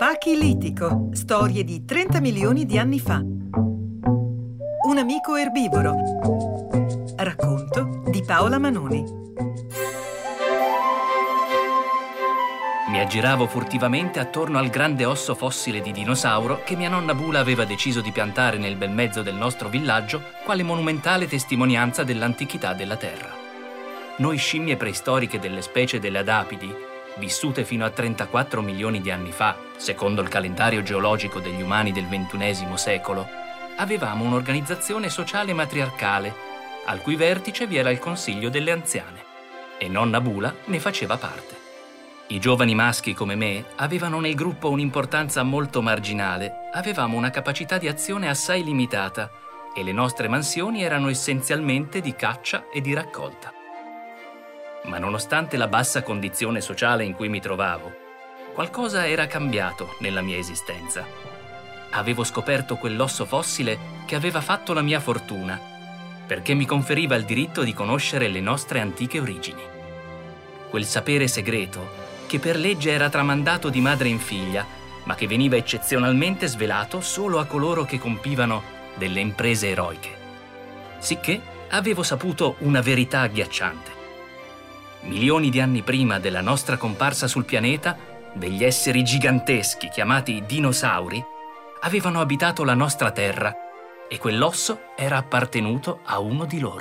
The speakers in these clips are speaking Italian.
Pachi Litico, storie di 30 milioni di anni fa. Un amico erbivoro. Racconto di Paola Manoni. Mi aggiravo furtivamente attorno al grande osso fossile di dinosauro che mia nonna Bula aveva deciso di piantare nel bel mezzo del nostro villaggio quale monumentale testimonianza dell'antichità della Terra. Noi scimmie preistoriche delle specie delle adapidi, vissute fino a 34 milioni di anni fa, secondo il calendario geologico degli umani del XXI secolo, avevamo un'organizzazione sociale matriarcale, al cui vertice vi era il Consiglio delle Anziane, e nonna Bula ne faceva parte. I giovani maschi come me avevano nel gruppo un'importanza molto marginale, avevamo una capacità di azione assai limitata e le nostre mansioni erano essenzialmente di caccia e di raccolta. Ma nonostante la bassa condizione sociale in cui mi trovavo, qualcosa era cambiato nella mia esistenza. Avevo scoperto quell'osso fossile che aveva fatto la mia fortuna, perché mi conferiva il diritto di conoscere le nostre antiche origini. Quel sapere segreto che per legge era tramandato di madre in figlia, ma che veniva eccezionalmente svelato solo a coloro che compivano delle imprese eroiche. Sicché avevo saputo una verità agghiacciante. Milioni di anni prima della nostra comparsa sul pianeta, degli esseri giganteschi chiamati dinosauri avevano abitato la nostra Terra e quell'osso era appartenuto a uno di loro.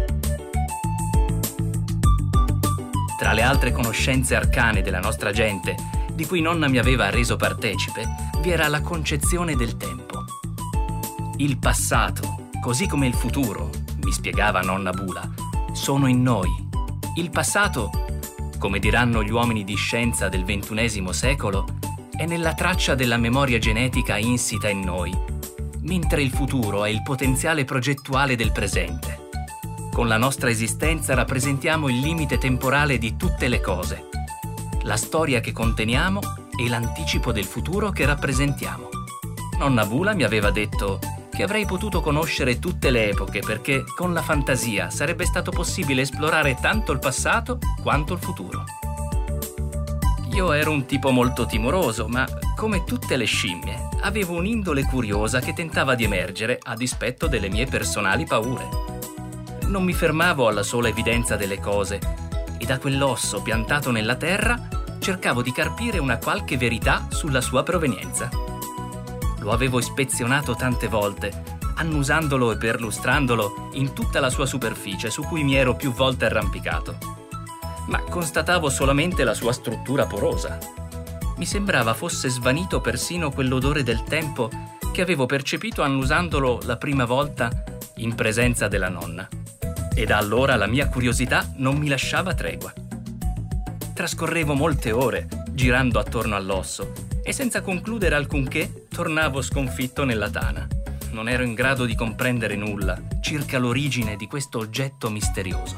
Tra le altre conoscenze arcane della nostra gente, di cui nonna mi aveva reso partecipe, vi era la concezione del tempo. Il passato, così come il futuro, mi spiegava nonna Bula, sono in noi. Il passato, come diranno gli uomini di scienza del XXI secolo, è nella traccia della memoria genetica insita in noi, mentre il futuro è il potenziale progettuale del presente. Con la nostra esistenza rappresentiamo il limite temporale di tutte le cose, la storia che conteniamo e l'anticipo del futuro che rappresentiamo. Nonna Bula mi aveva detto che avrei potuto conoscere tutte le epoche perché con la fantasia sarebbe stato possibile esplorare tanto il passato quanto il futuro. Io ero un tipo molto timoroso, ma come tutte le scimmie avevo un'indole curiosa che tentava di emergere a dispetto delle mie personali paure. Non mi fermavo alla sola evidenza delle cose e da quell'osso piantato nella terra cercavo di carpire una qualche verità sulla sua provenienza. Lo avevo ispezionato tante volte, annusandolo e perlustrandolo in tutta la sua superficie su cui mi ero più volte arrampicato. Ma constatavo solamente la sua struttura porosa. Mi sembrava fosse svanito persino quell'odore del tempo che avevo percepito annusandolo la prima volta in presenza della nonna. E da allora la mia curiosità non mi lasciava tregua. Trascorrevo molte ore girando attorno all'osso e senza concludere alcunché tornavo sconfitto nella tana. Non ero in grado di comprendere nulla circa l'origine di questo oggetto misterioso.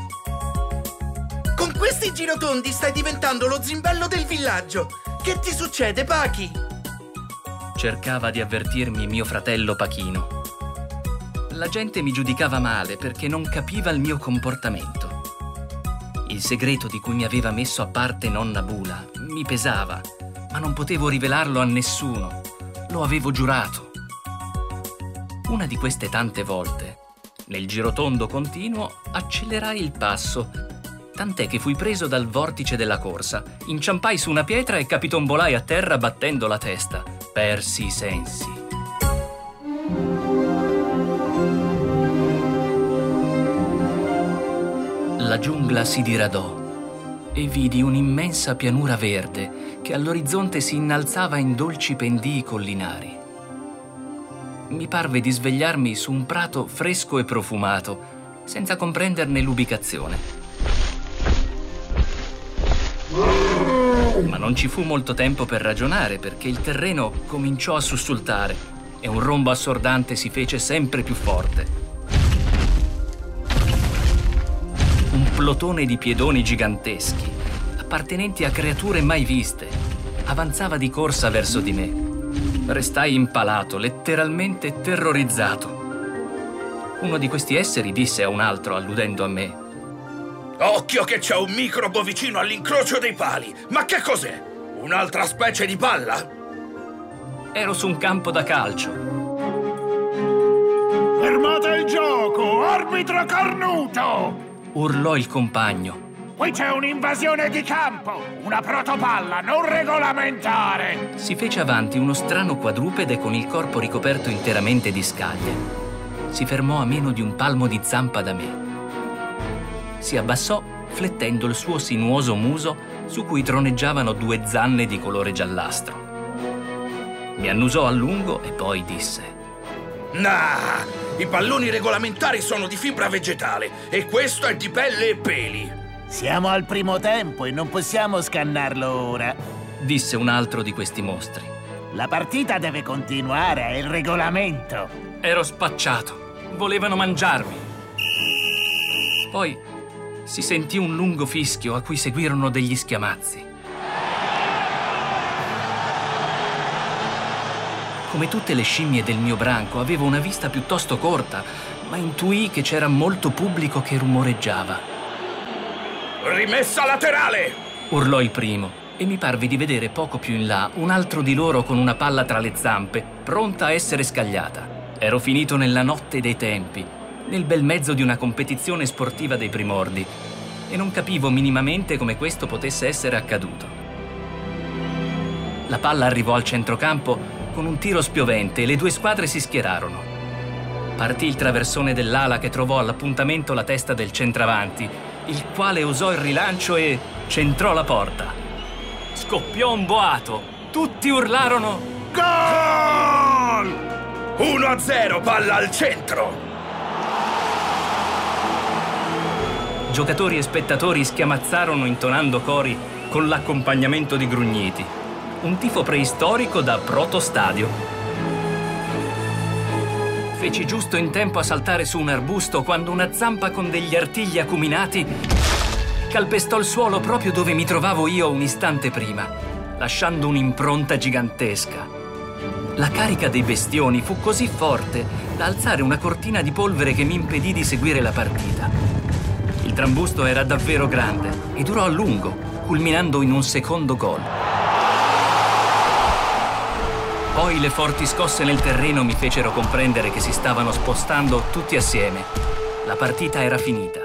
Con questi girotondi stai diventando lo zimbello del villaggio. Che ti succede, Pachi? Cercava di avvertirmi mio fratello Pachino. La gente mi giudicava male perché non capiva il mio comportamento. Il segreto di cui mi aveva messo a parte nonna Bula mi pesava, ma non potevo rivelarlo a nessuno. Lo avevo giurato. Una di queste tante volte, nel girotondo continuo, accelerai il passo, tant'è che fui preso dal vortice della corsa, inciampai su una pietra e capitombolai a terra battendo la testa. Persi i sensi. La giungla si diradò e vidi un'immensa pianura verde che all'orizzonte si innalzava in dolci pendii collinari. Mi parve di svegliarmi su un prato fresco e profumato, senza comprenderne l'ubicazione. Ma non ci fu molto tempo per ragionare perché il terreno cominciò a sussultare e un rombo assordante si fece sempre più forte. Un plotone di piedoni giganteschi, appartenenti a creature mai viste, avanzava di corsa verso di me. Restai impalato, letteralmente terrorizzato. Uno di questi esseri disse a un altro, alludendo a me: Occhio che c'è un microbo vicino all'incrocio dei pali! Ma che cos'è? Un'altra specie di palla? Ero su un campo da calcio. Fermate il gioco, arbitro cornuto! Urlò il compagno. Qui c'è un'invasione di campo, una protopalla non regolamentare! Si fece avanti uno strano quadrupede con il corpo ricoperto interamente di scaglie. Si fermò a meno di un palmo di zampa da me. Si abbassò flettendo il suo sinuoso muso su cui troneggiavano 2 zanne di colore giallastro. Mi annusò a lungo e poi disse: Nah, i palloni regolamentari sono di fibra vegetale e questo è di pelle e peli. Siamo al primo tempo e non possiamo scannarlo ora. disse un altro di questi mostri. La partita deve continuare, è il regolamento. Ero spacciato. Volevano mangiarmi. Poi si sentì un lungo fischio a cui seguirono degli schiamazzi. Come tutte le scimmie del mio branco, avevo una vista piuttosto corta, ma intuii che c'era molto pubblico che rumoreggiava. Rimessa laterale! Urlò il primo, e mi parve di vedere poco più in là un altro di loro con una palla tra le zampe, pronta a essere scagliata. Ero finito nella notte dei tempi, nel bel mezzo di una competizione sportiva dei primordi, e non capivo minimamente come questo potesse essere accaduto. La palla arrivò al centrocampo con un tiro spiovente e le 2 squadre si schierarono. Partì il traversone dell'ala che trovò all'appuntamento la testa del centravanti, il quale usò il rilancio e centrò la porta. Scoppiò un boato. Tutti urlarono: Gol! 1-0, palla al centro! Giocatori e spettatori schiamazzarono intonando cori con l'accompagnamento di grugniti. Un tifo preistorico da protostadio. Feci giusto in tempo a saltare su un arbusto quando una zampa con degli artigli acuminati calpestò il suolo proprio dove mi trovavo io un istante prima, lasciando un'impronta gigantesca. La carica dei bestioni fu così forte da alzare una cortina di polvere che mi impedì di seguire la partita. Il trambusto era davvero grande e durò a lungo, culminando in un secondo gol. Poi le forti scosse nel terreno mi fecero comprendere che si stavano spostando tutti assieme. La partita era finita.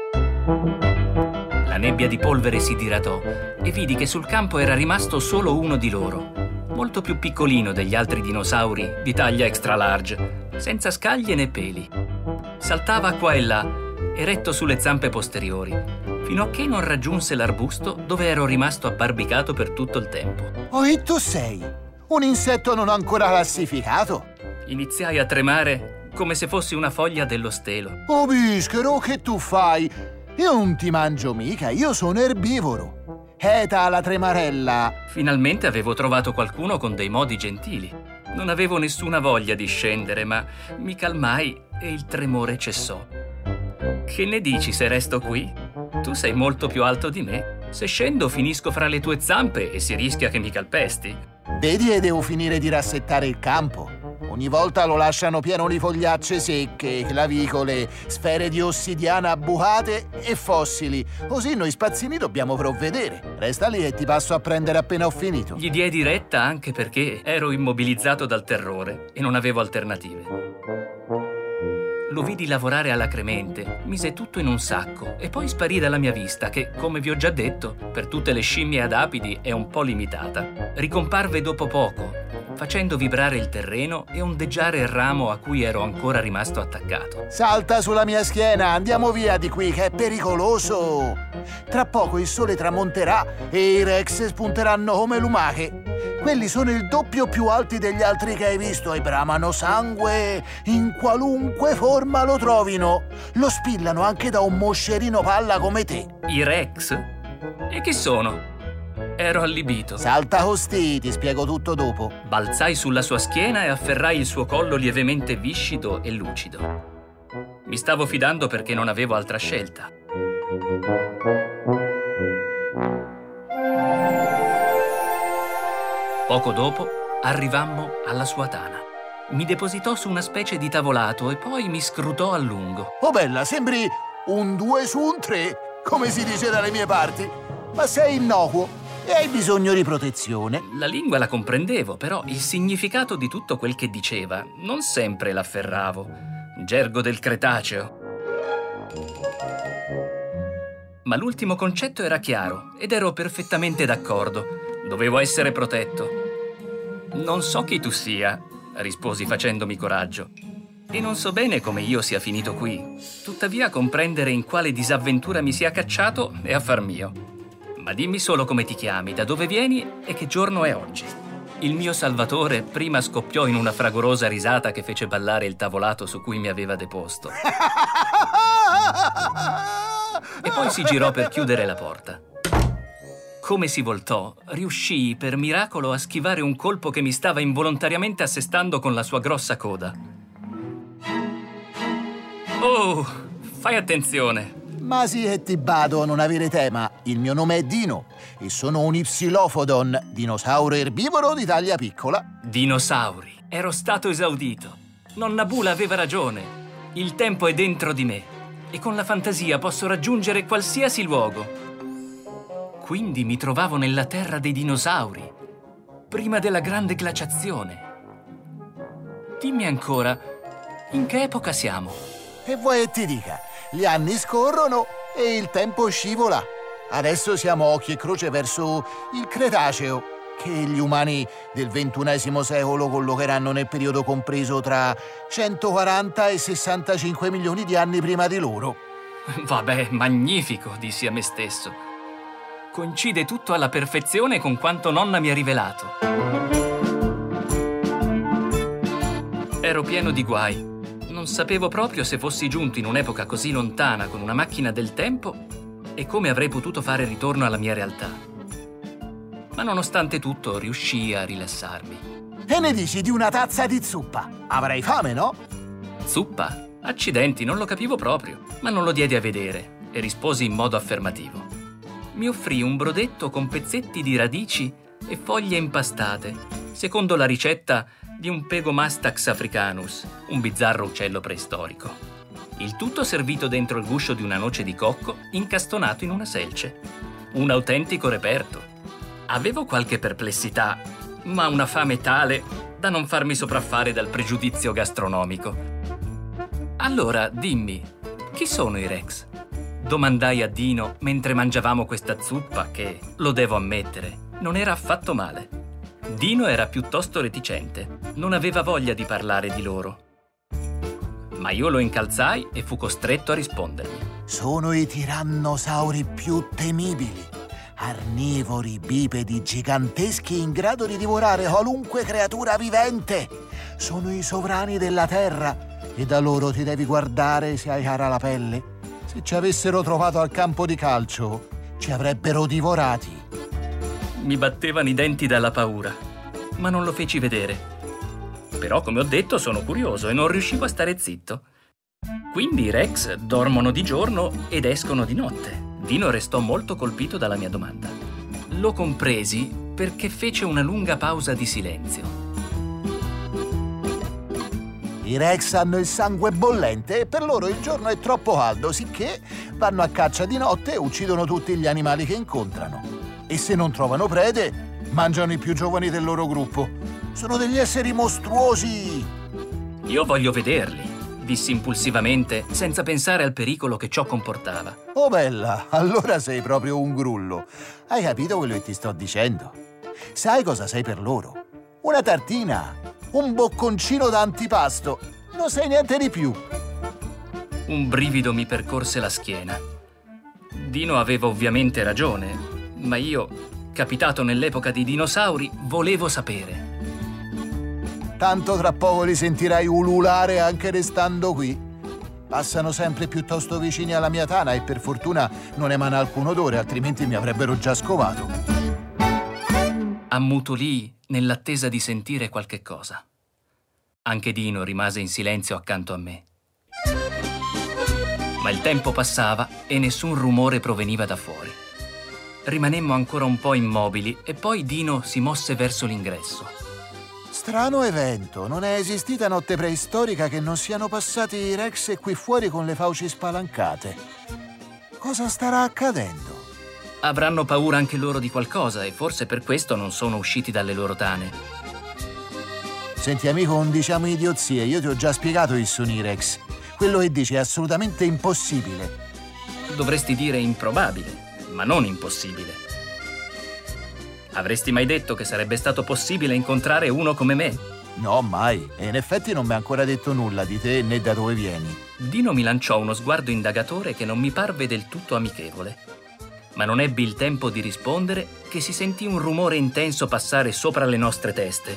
La nebbia di polvere si diradò e vidi che sul campo era rimasto solo uno di loro, molto più piccolino degli altri dinosauri di taglia extra large, senza scaglie né peli. Saltava qua e là, eretto sulle zampe posteriori, fino a che non raggiunse l'arbusto dove ero rimasto abbarbicato per tutto il tempo. Oh, e tu sei? Un insetto non ancora classificato? Iniziai a tremare come se fossi una foglia dello stelo. Oh, bischero, che tu fai? Io non ti mangio mica, io sono erbivoro. Eta la tremarella. Finalmente avevo trovato qualcuno con dei modi gentili. Non avevo nessuna voglia di scendere, ma mi calmai e il tremore cessò. Che ne dici se resto qui? Tu sei molto più alto di me. Se scendo finisco fra le tue zampe e si rischia che mi calpesti. Vedi, e devo finire di rassettare il campo. Ogni volta lo lasciano pieno di fogliacce secche, clavicole, sfere di ossidiana bucate e fossili. Così noi spazzini dobbiamo provvedere. Resta lì e ti passo a prendere appena ho finito. Gli diedi retta anche perché ero immobilizzato dal terrore e non avevo alternative. Lo vidi lavorare alacremente, mise tutto in un sacco e poi sparì dalla mia vista che, come vi ho già detto, per tutte le scimmie adapidi è un po' limitata. Ricomparve dopo poco, facendo vibrare il terreno e ondeggiare il ramo a cui ero ancora rimasto attaccato. Salta sulla mia schiena, andiamo via di qui che è pericoloso. Tra poco il sole tramonterà e i Rex spunteranno come lumache. Quelli sono il doppio più alti degli altri che hai visto e bramano sangue in qualunque forma lo trovino. Lo spillano anche da un moscerino palla come te. I Rex? E chi sono? Ero allibito. Salta costì, ti spiego tutto dopo. Balzai sulla sua schiena e afferrai il suo collo lievemente viscido e lucido. Mi stavo fidando perché non avevo altra scelta. Poco dopo arrivammo alla sua tana. Mi depositò su una specie di tavolato e poi mi scrutò a lungo. Oh bella, sembri un 2 su un 3, come si dice dalle mie parti. Ma sei innocuo e hai bisogno di protezione. La lingua la comprendevo, però il significato di tutto quel che diceva non sempre l'afferravo. Gergo del Cretaceo. Ma l'ultimo concetto era chiaro ed ero perfettamente d'accordo. Dovevo essere protetto. Non so chi tu sia, risposi facendomi coraggio. E non so bene come io sia finito qui. Tuttavia comprendere in quale disavventura mi sia cacciato è affar mio. Ma dimmi solo come ti chiami, da dove vieni e che giorno è oggi. Il mio salvatore prima scoppiò in una fragorosa risata che fece ballare il tavolato su cui mi aveva deposto. E poi si girò per chiudere la porta. Come si voltò, riuscii per miracolo a schivare un colpo che mi stava involontariamente assestando con la sua grossa coda. Oh, fai attenzione! Ma sì che ti bado, non avere tema. Il mio nome è Dino e sono un Ipsilophodon, dinosauro erbivoro di taglia piccola. Dinosauri. Ero stato esaudito. Nonna Bula aveva ragione. Il tempo è dentro di me e con la fantasia posso raggiungere qualsiasi luogo. Quindi mi trovavo nella terra dei dinosauri, prima della grande glaciazione. Dimmi ancora, in che epoca siamo? E vuoi che ti dica? Gli anni scorrono e il tempo scivola. Adesso siamo occhi e croce verso il Cretaceo, che gli umani del XXI secolo collocheranno nel periodo compreso tra 140 e 65 milioni di anni prima di loro. Vabbè, magnifico, dissi a me stesso. Coincide tutto alla perfezione con quanto nonna mi ha rivelato. Ero pieno di guai. Non sapevo proprio se fossi giunto in un'epoca così lontana con una macchina del tempo e come avrei potuto fare ritorno alla mia realtà. Ma nonostante tutto riuscii a rilassarmi. E ne dici di una tazza di zuppa? Avrai fame, no? Zuppa? Accidenti, non lo capivo proprio, ma non lo diedi a vedere e risposi in modo affermativo. Mi offrì un brodetto con pezzetti di radici e foglie impastate, secondo la ricetta di un Pegomastax africanus, un bizzarro uccello preistorico. Il tutto servito dentro il guscio di una noce di cocco incastonato in una selce. Un autentico reperto. Avevo qualche perplessità, ma una fame tale da non farmi sopraffare dal pregiudizio gastronomico. Allora, dimmi, chi sono i Rex? Domandai a Dino mentre mangiavamo questa zuppa che, lo devo ammettere, non era affatto male. Dino era piuttosto reticente, non aveva voglia di parlare di loro. Ma io lo incalzai e fu costretto a rispondermi. Sono i tirannosauri più temibili, arnivori bipedi giganteschi in grado di divorare qualunque creatura vivente. Sono i sovrani della terra e da loro ti devi guardare se hai cara la pelle. Se ci avessero trovato al campo di calcio, ci avrebbero divorati. Mi battevano i denti dalla paura, ma non lo feci vedere. Però, come ho detto, sono curioso e non riuscivo a stare zitto. Quindi i Rex dormono di giorno ed escono di notte. Dino restò molto colpito dalla mia domanda. Lo compresi perché fece una lunga pausa di silenzio. I Rex hanno il sangue bollente e per loro il giorno è troppo caldo, sicché vanno a caccia di notte e uccidono tutti gli animali che incontrano. E se non trovano prede, mangiano i più giovani del loro gruppo. Sono degli esseri mostruosi! Io voglio vederli, dissi impulsivamente, senza pensare al pericolo che ciò comportava. Oh bella, allora sei proprio un grullo. Hai capito quello che ti sto dicendo? Sai cosa sei per loro? Una tartina, un bocconcino da antipasto. Non sei niente di più. Un brivido mi percorse la schiena. Dino aveva ovviamente ragione. Ma io, capitato nell'epoca dei dinosauri, volevo sapere. Tanto tra poco li sentirai ululare anche restando qui. Passano sempre piuttosto vicini alla mia tana e per fortuna non emana alcun odore, altrimenti mi avrebbero già scovato. Ammutolii nell'attesa di sentire qualche cosa. Anche Dino rimase in silenzio accanto a me. Ma il tempo passava e nessun rumore proveniva da fuori. Rimanemmo ancora un po' immobili e poi Dino si mosse verso l'ingresso. Strano evento, non è esistita notte preistorica che non siano passati i Rex qui fuori con le fauci spalancate. Cosa starà accadendo? Avranno paura anche loro di qualcosa e forse per questo non sono usciti dalle loro tane. Senti amico, non diciamo idiozie, io ti ho già spiegato il Sonirex. Quello che dici è assolutamente impossibile. Dovresti dire improbabile, ma non impossibile. Avresti mai detto che sarebbe stato possibile incontrare uno come me? No, mai. E in effetti non mi ha ancora detto nulla di te né da dove vieni. Dino mi lanciò uno sguardo indagatore che non mi parve del tutto amichevole. Ma non ebbi il tempo di rispondere che si sentì un rumore intenso passare sopra le nostre teste.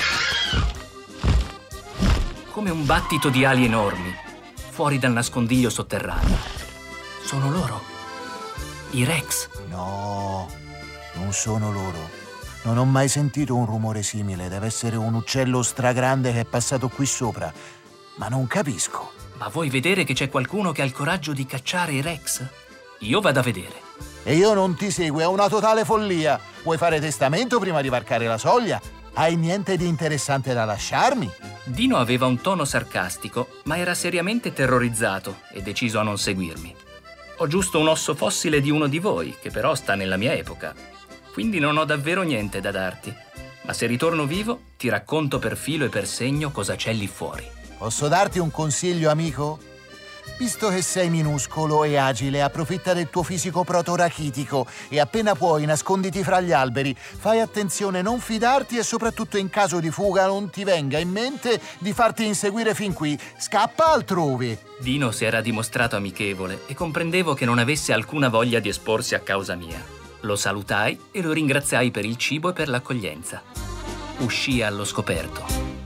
Come un battito di ali enormi, fuori dal nascondiglio sotterraneo. Sono loro. I Rex. No, non sono loro. Non ho mai sentito un rumore simile. Deve essere un uccello stragrande che è passato qui sopra. Ma non capisco. Ma vuoi vedere che c'è qualcuno che ha il coraggio di cacciare i Rex? Io vado a vedere. E io non ti seguo, è una totale follia. Vuoi fare testamento prima di varcare la soglia? Hai niente di interessante da lasciarmi? Dino aveva un tono sarcastico, ma era seriamente terrorizzato e deciso a non seguirmi. Ho giusto un osso fossile di uno di voi, che però sta nella mia epoca. Quindi non ho davvero niente da darti. Ma se ritorno vivo, ti racconto per filo e per segno cosa c'è lì fuori. Posso darti un consiglio, amico? Visto che sei minuscolo e agile, approfitta del tuo fisico protorachitico e appena puoi nasconditi fra gli alberi. Fai attenzione, non fidarti e soprattutto in caso di fuga non ti venga in mente di farti inseguire fin qui. Scappa altrove. Dino si era dimostrato amichevole e comprendevo che non avesse alcuna voglia di esporsi a causa mia. Lo salutai e lo ringraziai per il cibo e per l'accoglienza. Uscii allo scoperto.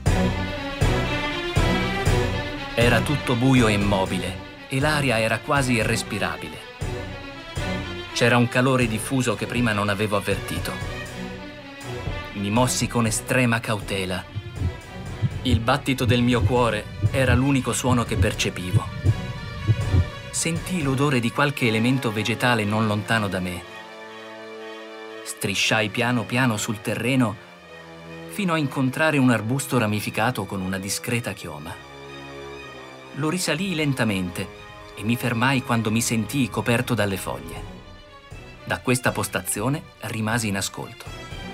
Era tutto buio e immobile e l'aria era quasi irrespirabile. C'era un calore diffuso che prima non avevo avvertito. Mi mossi con estrema cautela. Il battito del mio cuore era l'unico suono che percepivo. Sentii l'odore di qualche elemento vegetale non lontano da me. Strisciai piano piano sul terreno fino a incontrare un arbusto ramificato con una discreta chioma. Lo risalii lentamente e mi fermai quando mi sentii coperto dalle foglie. Da questa postazione rimasi in ascolto.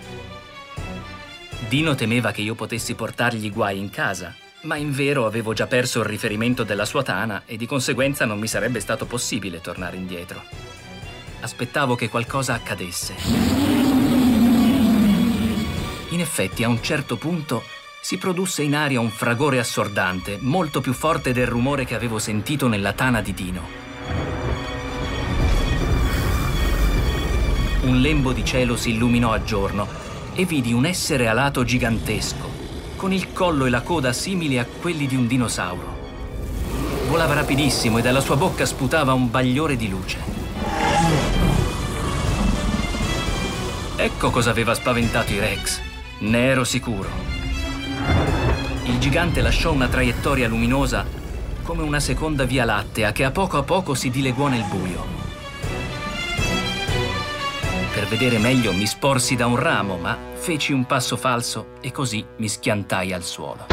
Dino temeva che io potessi portargli guai in casa, ma invero avevo già perso il riferimento della sua tana e di conseguenza non mi sarebbe stato possibile tornare indietro. Aspettavo che qualcosa accadesse. In effetti, a un certo punto si produsse in aria un fragore assordante, molto più forte del rumore che avevo sentito nella tana di Dino. Un lembo di cielo si illuminò a giorno e vidi un essere alato gigantesco, con il collo e la coda simili a quelli di un dinosauro. Volava rapidissimo e dalla sua bocca sputava un bagliore di luce. Ecco cosa aveva spaventato i Rex, ne ero sicuro. Il gigante lasciò una traiettoria luminosa come una seconda via lattea che a poco si dileguò nel buio. Per vedere meglio mi sporsi da un ramo, ma feci un passo falso e così mi schiantai al suolo.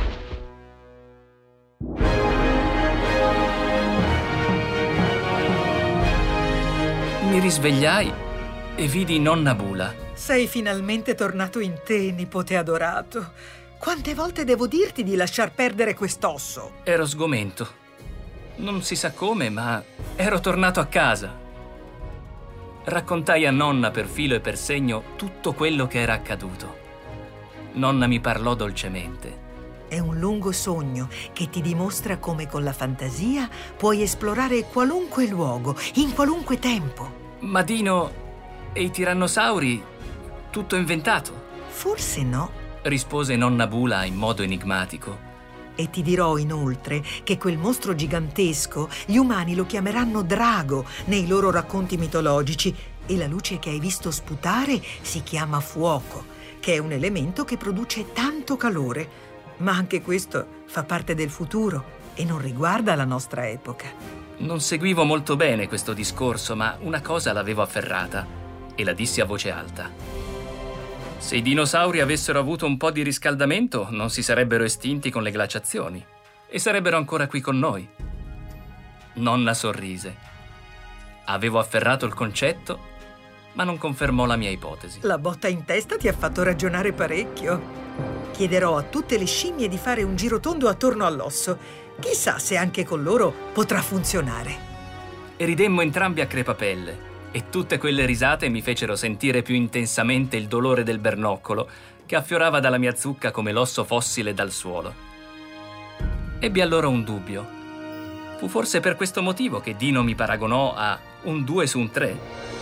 Mi risvegliai e vidi nonna Bula. Sei finalmente tornato in te, nipote adorato. Quante volte devo dirti di lasciar perdere quest'osso? Ero sgomento. Non si sa come, ma ero tornato a casa. Raccontai a nonna per filo e per segno tutto quello che era accaduto. Nonna mi parlò dolcemente. È un lungo sogno che ti dimostra come con la fantasia puoi esplorare qualunque luogo, in qualunque tempo. Ma Dino e i tirannosauri, tutto inventato? Forse no. Rispose nonna Bula in modo enigmatico. E ti dirò inoltre che quel mostro gigantesco gli umani lo chiameranno drago nei loro racconti mitologici e la luce che hai visto sputare si chiama fuoco, che è un elemento che produce tanto calore. Ma anche questo fa parte del futuro e non riguarda la nostra epoca. Non seguivo molto bene questo discorso, ma una cosa l'avevo afferrata e la dissi a voce alta. Se i dinosauri avessero avuto un po' di riscaldamento, non si sarebbero estinti con le glaciazioni e sarebbero ancora qui con noi. Nonna sorrise. Avevo afferrato il concetto ma non confermò la mia ipotesi. La botta in testa ti ha fatto ragionare parecchio. Chiederò a tutte le scimmie di fare un girotondo attorno all'osso. Chissà se anche con loro potrà funzionare. E ridemmo entrambi a crepapelle, e tutte quelle risate mi fecero sentire più intensamente il dolore del bernoccolo che affiorava dalla mia zucca come l'osso fossile dal suolo. Ebbi allora un dubbio. Fu forse per questo motivo che Dino mi paragonò a un 2 su un 3.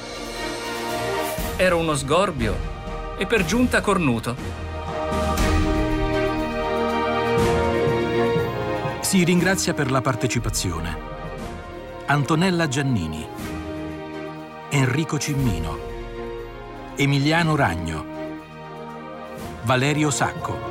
Ero uno sgorbio e per giunta cornuto. Si ringrazia per la partecipazione Antonella Giannini, Enrico Cimmino, Emiliano Ragno, Valerio Sacco,